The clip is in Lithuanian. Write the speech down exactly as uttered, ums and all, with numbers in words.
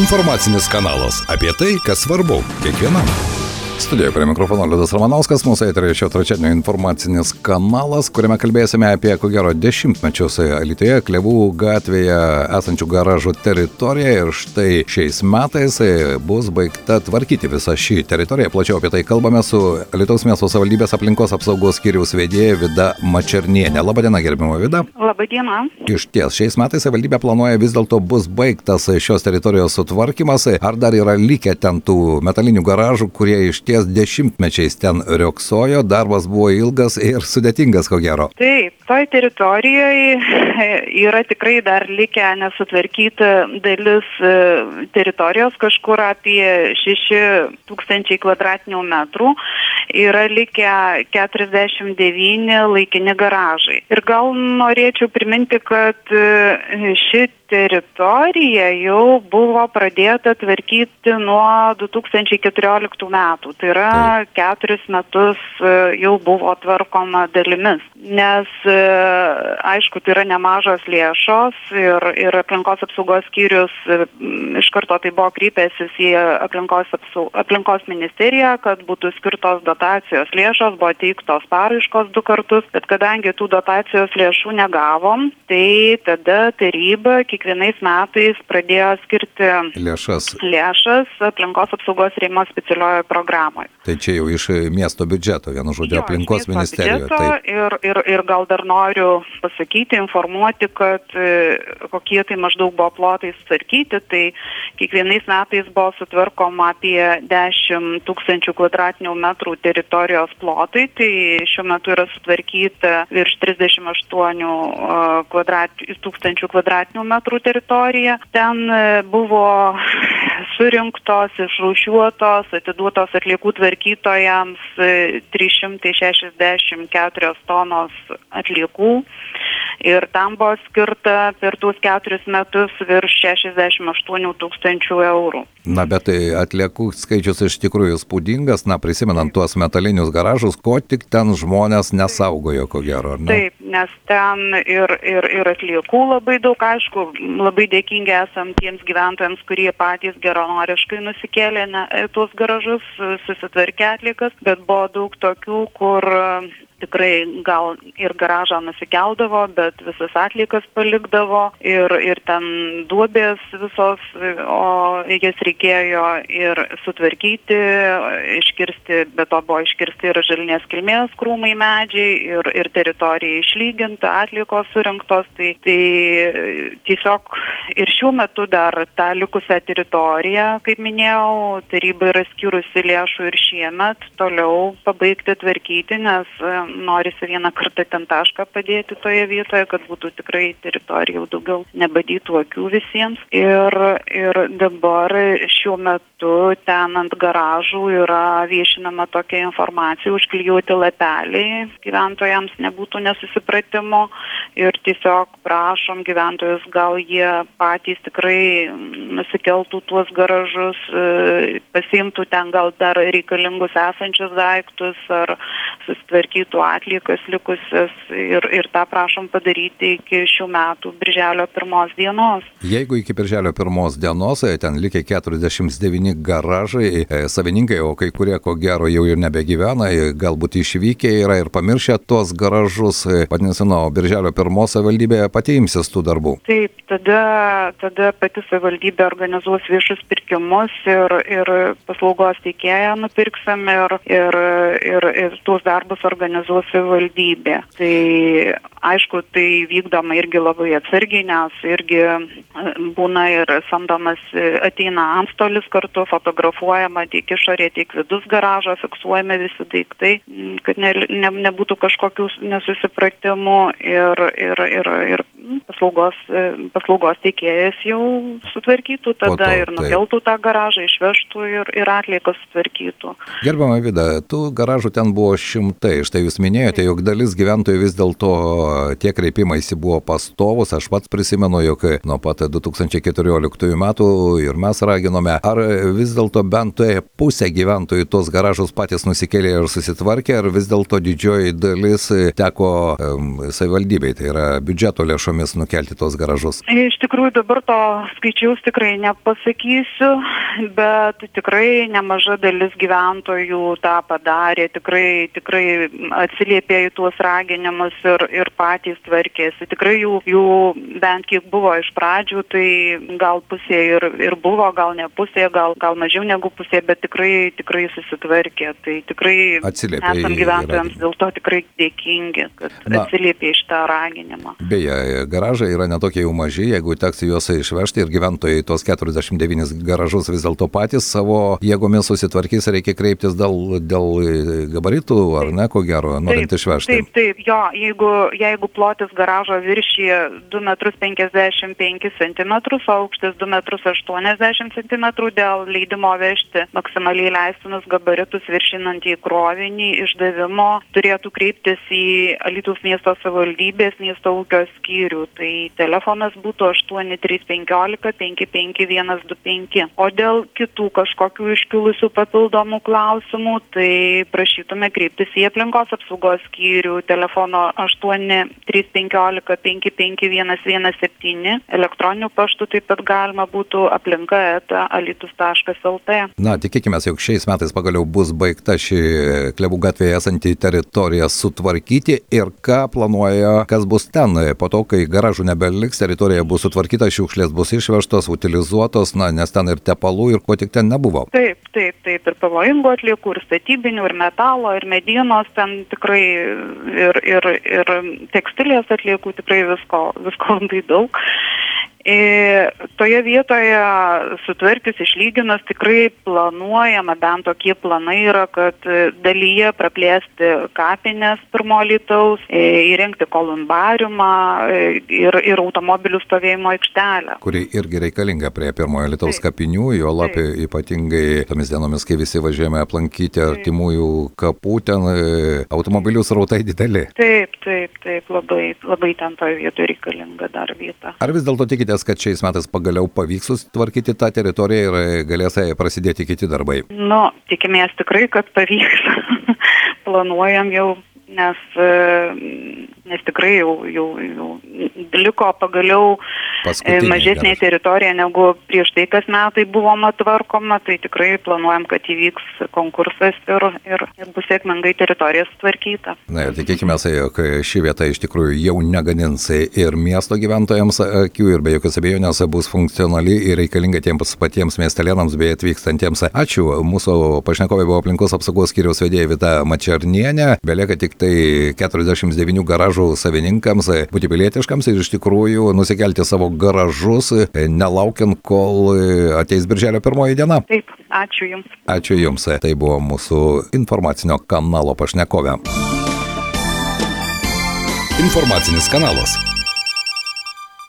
Informacinis kanalas apie tai, kas svarbu kiekvienam. Studijoje prie mikrofono Liudas Ramanauskas, mūsų eteryje šio trečiadienio informacinis kanalas, kuriame kalbėsime apie, ko gero, dešimtmečius Alytuje, Klevų gatvėje esančių garažų teritoriją. Ir štai šiais metais bus baigta tvarkyti visą šį teritoriją. Plačiau apie tai kalbame su Alytaus miesto savivaldybės aplinkos apsaugos skyriaus vedėja Vida Mačernienė. Labadiena, gerbiama Vida. Labadiena. Iš ties, šiais metais savivaldybė planuoja vis dėlto bus baigtas šios teritorijos sutvarkymas. Ar dar yra likę ten tų metalinių garažų, kurie iš ties dešimtmečiais ten riogsojo, darbas buvo ilgas ir sudėtingas, ko gero. Taip, toj teritorijoje yra tikrai dar likę nesutvarkyti dalis teritorijos, kažkur apie šeši tūkstančiai kvadratinių metrų, yra likę keturiasdešimt devyni laikini garažai. Ir gal norėčiau priminti, kad ši teritorija jau buvo pradėta tvarkyti nuo du tūkstančiai keturioliktų metų. Tai yra keturis metus jau buvo tvarkoma dalimis. Nes, aišku, tai yra nemažos lėšos ir, ir aplinkos apsaugos skyrius iš karto tai buvo kreipęsis į aplinkos, apsaug, aplinkos ministeriją, kad būtų skirtos dotacijos lėšos, buvo teiktos paraiškos du kartus, bet kadangi tų dotacijos lėšų negavom, tai tada taryba kiekvienais metais pradėjo skirti lėšas, lėšas aplinkos apsaugos rėmimo specialiojoje programoje. Tai čia jau iš miesto biudžeto, vienu žodžiu, aplinkos ministerijoje. Taip. Ir, ir, ir gal dar noriu pasakyti, informuoti, kad e, kokie tai maždaug buvo plotai sutvarkyti, tai kiekvienais metais buvo sutvarkoma apie dešimt tūkstančių kvadratinių metrų teritorijos plotai, tai šiuo metu yra sutvarkyta virš trisdešimt aštuonių kvadrat, tūkstančių kvadratinių metrų teritorija. Ten buvo surinktos, išrūšiuotos, atiduotos atliekų tvarkytojams trys šimtai šešiasdešimt keturios tonos atliekų ir tam buvo skirta per tuos keturis metus virš šešiasdešimt aštuonių tūkstančių eurų. Na, bet atliekų skaičius iš tikrųjų spūdingas, na, prisimenant tuos metalinius garažus, ko tik ten žmonės nesaugojo, ko gero, ar ne? Taip, nes ten ir, ir, ir atliekų labai daug, aišku, labai dėkingi esam tiems gyventojams, kurie patys geranoriškai nusikėlė ne, tuos garažus, susitvarkė atliekas, bet buvo daug tokių, kur tikrai gal ir garažą nusikeldavo, bet visas atliekas palikdavo ir, ir ten duobės visos, o jas reikėjo ir sutvarkyti, iškirsti, bet to buvo iškirsti ir žalinės kilmės krūmai, medžiai ir, ir teritorija išlyginta, atliekos surinktos, tai, tai tiesiog ir šiuo metu dar tą likusią teritoriją, kaip minėjau, taryba yra skyrusi lėšų ir šiemet toliau pabaigti tvarkyti, nes norisi vieną kartą ten tašką padėti toje vietoje, kad būtų tikrai teritorija jau daugiau nebadytų akių visiems. Ir, ir dabar šiuo metu ten ant garažų yra viešinama tokia informacija, užklijuoti lapeliai, gyventojams nebūtų nesusipratimo ir tiesiog prašom gyventojus, gal jie patys tikrai nusikeltų tuos garažus, pasiimtų ten gal dar reikalingus esančius daiktus ar susitvarkytų atliekas likusias ir, ir tą prašom padaryti iki šių metų birželio pirmos dienos. Jeigu iki birželio pirmos dienos ten likę keturiasdešimt devyni garažai, savininkai, o kai kurie ko gero jau ir nebegyvena, galbūt išvykę yra ir pamiršę tuos garažus, vadinasi, nuo birželio pirmos savivaldybė pati imsis tų darbų. Taip, tada, tada pati savivaldybė organizuos viešus pirkimus ir, ir paslaugos teikėją nupirksim ir, ir, ir, ir tuos darbus organizuos savivaldybė. Tai aišku, tai vykdoma irgi labai atsargiai, nes irgi būna ir samdomas, ateina antstolis kartu, fotografuojama tiek išorė, tiek vidus garažo, fiksuojame visi daiktai, kad ne, ne, nebūtų kažkokių nesusipratimų ir, ir, ir, ir paslaugos, paslaugos teikėjas jau sutvarkytų tada to, ir nukeltų tą garažą, išvežtų ir, ir atliekas sutvarkytų. Gerbiama Vida, tų garažų ten buvo šimtai, štai jūs jūs minėjote, jog dalis gyventojų vis dėlto tie kreipimaisi buvo pastovus. Aš pats prisimenu, jog nuo pat du tūkstančiai keturioliktųjų metų ir mes raginome, ar vis dėlto bent pusė gyventojų tos garažus patys nusikėlė ir susitvarkė, ar vis dėlto didžioji dalis teko um, savivaldybei, tai yra biudžeto lėšomis nukelti tos garažus. Iš tikrųjų dabar to skaičiaus tikrai nepasakysiu, bet tikrai nemaža dalis gyventojų tą padarė, tikrai, tikrai atsiliepė į tuos raginimus ir, ir patys tvarkėsi. Tikrai jų, jų bent kiek buvo iš pradžių, tai gal pusė ir, ir buvo, gal ne pusė, gal, gal mažiau negu pusė, bet tikrai, tikrai susitvarkė. Tai tikrai atsiliepė esam gyventojams dėl to tikrai dėkingi, kad Na, atsiliepė iš tą raginimą. Beje, garažai yra netokie jau maži, jeigu teks juos išvežti ir gyventojai tos keturiasdešimt devynis garažus vis dėlto patys savo jėgomis susitvarkys, reikia kreiptis dėl, dėl gabaritų, ar ne, ko gero, norint taip, išvežti. Taip, taip, jo, jeigu, jeigu plotis garažo viršyje du metrus penkiasdešimt penkis centimetrus, aukštis du metrus aštuoniasdešimt centimetrų, dėl leidimo vežti maksimaliai leistinus gabaritus viršinantį krovinį išdavimo turėtų kreiptis į Alytaus miesto savivaldybės miesto ūkio skyrių. Tai telefonas būtų aštuoni trys penkiolika penki penki vienas du penki. O dėl kitų kažkokių iškilusių papildomų klausimų, tai prašytume kreiptis į aplinkos apsaugos skyrių telefonu aštuoni trys penkiolika penki penki vienas vienas septyni. Elektroniniu paštu taip pat galima būtų aplinka eta alytus taškas lt. Na, tikėkime, jog šiais metais pagaliau bus baigta ši Klevų gatvėje esanti teritorija sutvarkyti ir ką planuoja, kas bus ten po to, kai garažų nebeliks, teritorija bus sutvarkyta, šiukšlės bus išvežtos, utilizuotos, na, nes ten ir tepalų, ir ko tik ten nebuvo. Taip, taip, taip, ir pavojingų atliekų, ir statybinių, ir metalo, ir medienos, ten tikrai ir, ir, ir tekstilės atliekų, tikrai visko, visko labai daug. E, toje vietoje sutvarkius išlyginus tikrai planuojama, bent tokie planai yra, kad dalyje praplėsti kapines pirmo Alytaus, e, įrengti kolumbariumą e, ir, ir automobilių stovėjimo aikštelę. Kuri irgi reikalinga prie pirmojo Alytaus kapinių, jo lapė ypatingai tomis dienomis, kai visi važiuojame aplankyti artimųjų kapų, ten e, automobilių srautai dideli. Taip, taip, taip, labai, labai ten toje vietoje reikalinga dar vieta. Ar vis dėlto tikite, kad šiais metais pagaliau pavyks susitvarkyti tą teritoriją ir galės prasidėti kiti darbai? Nu, tikimės tikrai, kad pavyks. Planuojam jau, nes, nes tikrai jau, jau, jau liko pagaliau Paskutinė, mažesnė geras. teritorija negu prieš tai, kas metai buvoma tvarkoma, tai tikrai planuojam, kad įvyks konkursas ir, ir, ir bus sėkmingai teritorija sutvarkyta. Na ir tikėkime, jog ši vieta iš tikrųjų jau negadins ir miesto gyventojams akių ir be jokios abejonės bus funkcionali ir reikalinga tiems patiems miestelėnams bei atvykstantiems. Ačiū. Mūsų pašnekovai buvo aplinkos apsaugos skyriaus vedėja Vita Mačernienė. Belieka tik tai keturiasdešimt devynių garažų savininkams būti pilietiškams ir iš tikrųjų nusikelti savo garažus, nelaukiant, kol ateis birželio pirmoji diena. Taip, ačiū Jums. Ačiū Jums. Tai buvo mūsų informacinio kanalo pašnekovė. Informacinis kanalas.